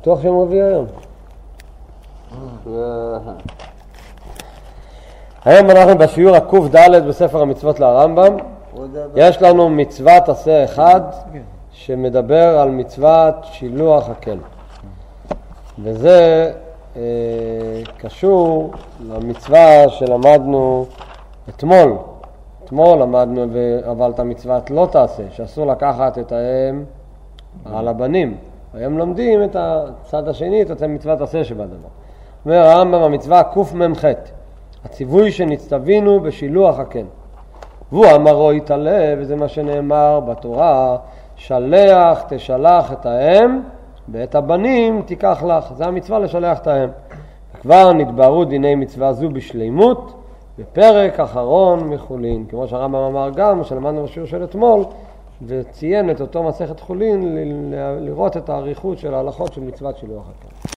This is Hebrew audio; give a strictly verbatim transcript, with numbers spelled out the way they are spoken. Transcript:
בטוח שהם רביעי היום. היום אנחנו בשיעור הקוף ד' בספר המצוות לרמב"ם. יש לנו מצוות עשה אחד שמדבר על מצוות שילוח הקן. וזה אה, קשור למצווה שלמדנו אתמול. אתמול למדנו, אבל את המצוות לא תעשה, שאסור לקחת את האם על הבנים. היום לומדים את הצד השני, את מצוות עשה שבדבר. אומר הרמב"ם, המצווה קוף ממחת, הציווי שנצטווינו בשילוח הקן. והוא אמרו יתעלה, וזה מה שנאמר בתורה, שלח תשלח את האם, ואת הבנים תיקח לך. זה המצווה לשלח את האם. כבר נתבהרו דיני מצווה זו בשלימות, בפרק אחרון מחולין. כמו שהרמב"ם אמר גם, שלמדנו בשיעור של אתמול, וציין את אותו מסכת חולין לראות את האריכות של ההלכות של מצוות שילוח הקן.